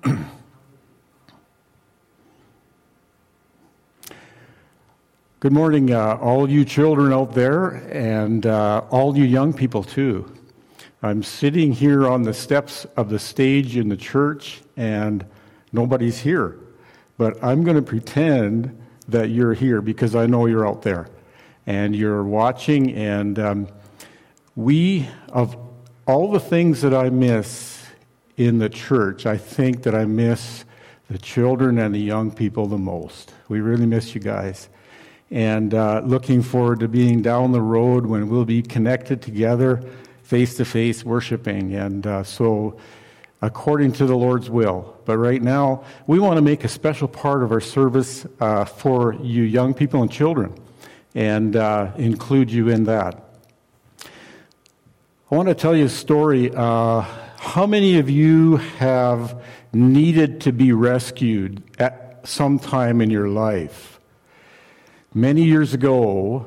Good morning, all you children out there, and all you young people too. I'm sitting here on the steps of the stage in the church, and nobody's here. But I'm going to pretend that you're here because I know you're out there, and you're watching. And we, of all the things that I miss in the church, I think that I miss the children and the young people the most. We really miss you guys. And looking forward to being down the road when we'll be connected together, face-to-face, worshiping. And so, according to the Lord's will. But right now, we want to make a special part of our service for you young people and children, and include you in that. I want to tell you a story. How many of you have needed to be rescued at some time in your life? Many years ago,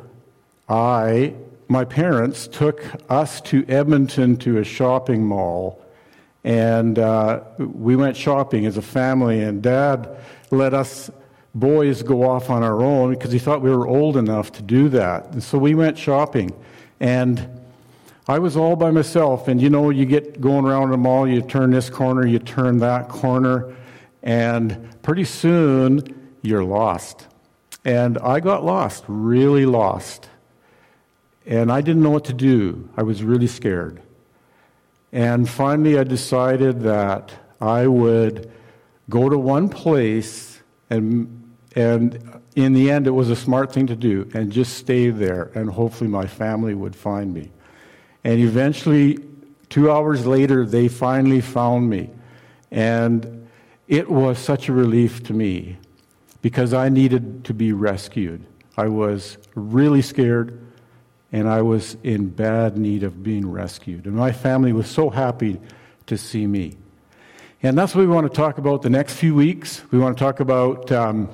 my parents took us to Edmonton to a shopping mall, and we went shopping as a family, and Dad let us boys go off on our own because he thought we were old enough to do that. And so we went shopping, and I was all by myself, and you get going around the mall, you turn this corner, you turn that corner, and pretty soon you're lost. And I got lost, really lost. And I didn't know what to do. I was really scared. And finally I decided that I would go to one place, and in the end it was a smart thing to do, and just stay there, and hopefully my family would find me. And eventually, 2 hours later, they finally found me. And it was such a relief to me, because I needed to be rescued. I was really scared, and I was in bad need of being rescued. And my family was so happy to see me. And that's what we want to talk about the next few weeks. We want to talk about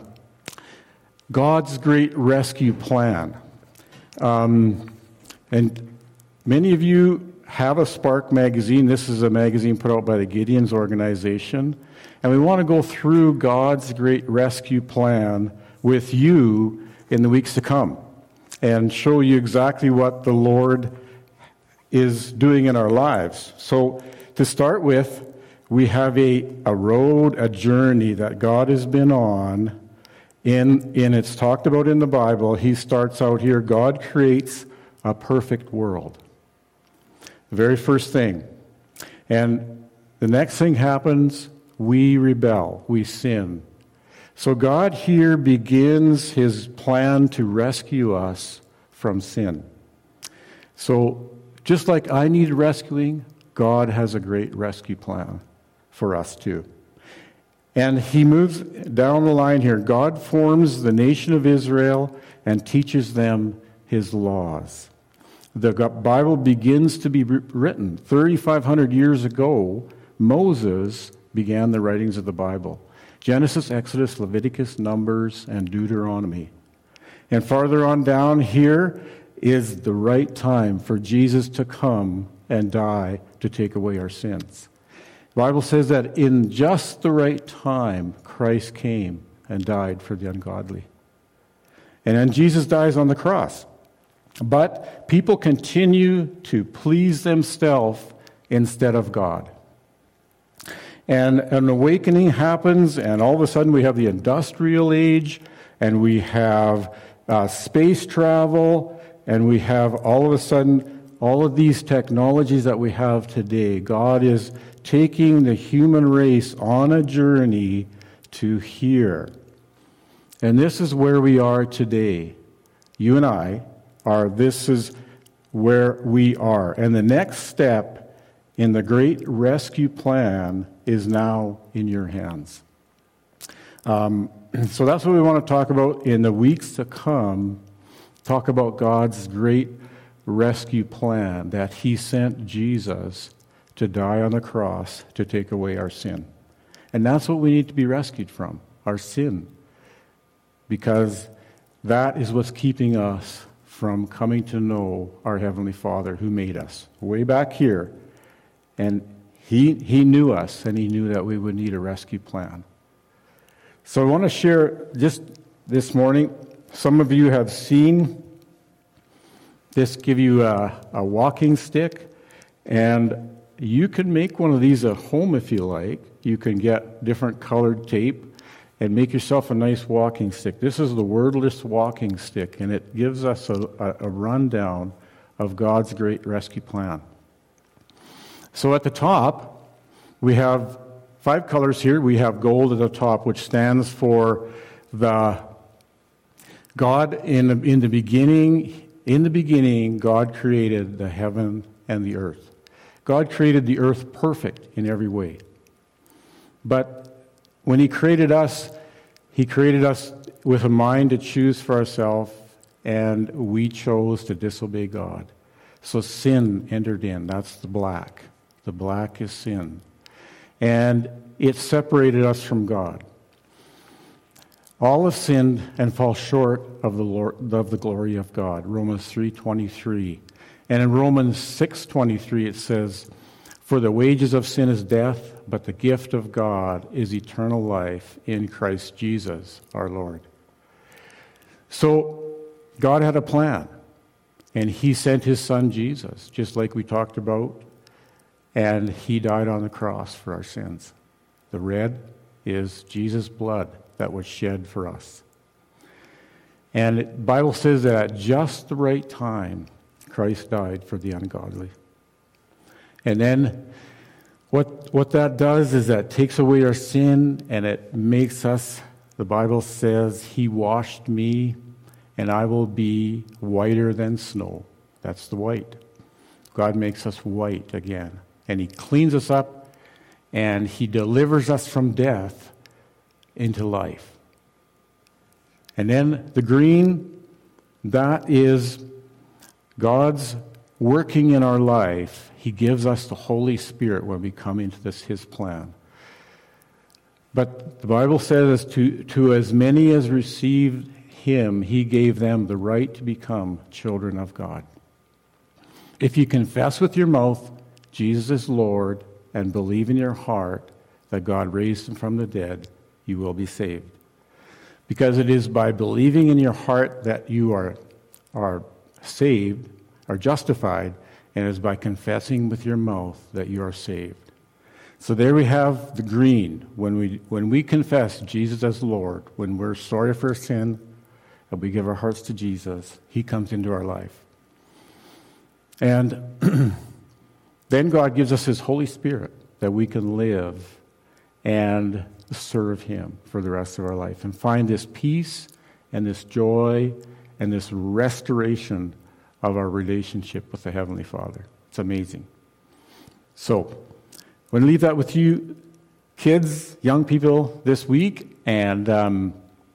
God's great rescue plan. And many of you have a Spark magazine. This is a magazine put out by the Gideon's organization. And we want to go through God's great rescue plan with you in the weeks to come and show you exactly what the Lord is doing in our lives. So to start with, we have a road, a journey that God has been on. In it's talked about in the Bible. He starts out here, God creates a perfect world. The very first thing. And the next thing happens, we rebel, we sin. So God here begins his plan to rescue us from sin. So just like I need rescuing, God has a great rescue plan for us too. And he moves down the line here. God forms the nation of Israel and teaches them his laws. The Bible begins to be written. 3,500 years ago, Moses began the writings of the Bible. Genesis, Exodus, Leviticus, Numbers, and Deuteronomy. And farther on down here is the right time for Jesus to come and die to take away our sins. The Bible says that in just the right time, Christ came and died for the ungodly. And then Jesus dies on the cross. But people continue to please themselves instead of God. And an awakening happens, and all of a sudden we have the industrial age, and we have space travel, and we have all of a sudden all of these technologies that we have today. God is taking the human race on a journey to here. And this is where we are today. You and I are, this is where we are. And the next step in the great rescue plan is now in your hands. So that's what we want to talk about in the weeks to come. Talk about God's great rescue plan, that he sent Jesus to die on the cross to take away our sin. And that's what we need to be rescued from, our sin. Because that is what's keeping us from coming to know our Heavenly Father who made us way back here. And He knew us, and he knew that we would need a rescue plan. So I want to share just this morning, some of you have seen this give you a walking stick, and you can make one of these at home if you like. You can get different colored tape and make yourself a nice walking stick. This is the wordless walking stick, and it gives us a rundown of God's great rescue plan. So at the top, we have 5 colors here. We have gold at the top, which stands for the God in the beginning. In the beginning, God created the heaven and the earth. God created the earth perfect in every way. But when he created us with a mind to choose for ourselves, and we chose to disobey God. So sin entered in. That's the black. The black is sin. And it separated us from God. All have sinned and fall short of the glory of God. Romans 3:23. And in Romans 6:23 it says, "For the wages of sin is death, but the gift of God is eternal life in Christ Jesus our Lord." So God had a plan, and he sent his son Jesus, just like we talked about, and he died on the cross for our sins. The red is Jesus' blood that was shed for us. And the Bible says that at just the right time, Christ died for the ungodly. And then what that does is that takes away our sin, and it makes us, the Bible says, he washed me, and I will be whiter than snow. That's the white. God makes us white again. And he cleans us up, and he delivers us from death into life. And then the green, that is God's working in our life. He gives us the Holy Spirit when we come into his plan. But the Bible says, to as many as received him, he gave them the right to become children of God. If you confess with your mouth Jesus is Lord and believe in your heart that God raised him from the dead, you will be saved. Because it is by believing in your heart that you are saved, are justified, and it is by confessing with your mouth that you are saved. So there we have the green. When we confess Jesus as Lord, when we're sorry for sin, and we give our hearts to Jesus, he comes into our life. And then God gives us his Holy Spirit that we can live and serve him for the rest of our life and find this peace and this joy and this restoration of our relationship with the Heavenly Father. It's amazing. So, I'm going to leave that with you, kids, young people, this week. And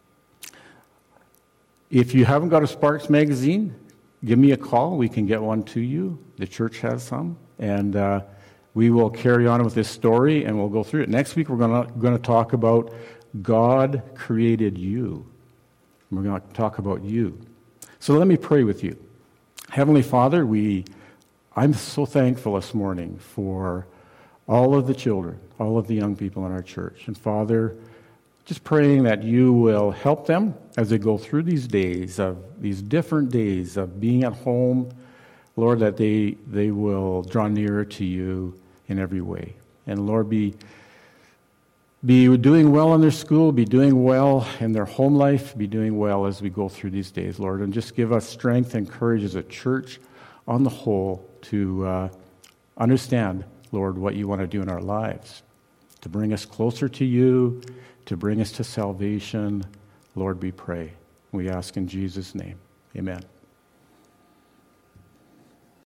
if you haven't got a Sparks magazine, give me a call. We can get one to you. The church has some. And we will carry on with this story, and we'll go through it. Next week, we're going to talk about God created you. We're going to talk about you. So let me pray with you. Heavenly Father, I'm so thankful this morning for all of the children, all of the young people in our church. And Father, just praying that you will help them as they go through these different days of being at home, Lord, that they will draw nearer to you in every way. And Lord, be doing well in their school, be doing well in their home life, be doing well as we go through these days, Lord. And just give us strength and courage as a church on the whole to understand, Lord, what you want to do in our lives, to bring us closer to you, to bring us to salvation. Lord, we pray. We ask in Jesus' name. Amen.